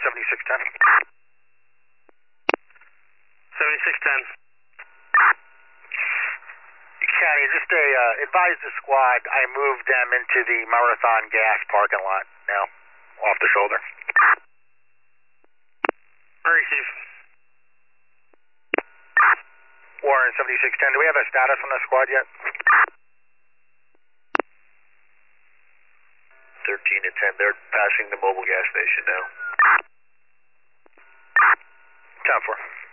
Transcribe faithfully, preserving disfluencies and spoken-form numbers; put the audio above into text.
seventy-six ten. seventy-six ten. County, just a, uh, advise the squad I moved them into the Marathon Gas parking lot now, off the shoulder. Receive. Warren seventy-six ten, do we have a status on the squad yet? thirteen to ten, they're passing the mobile gas station now. ten four.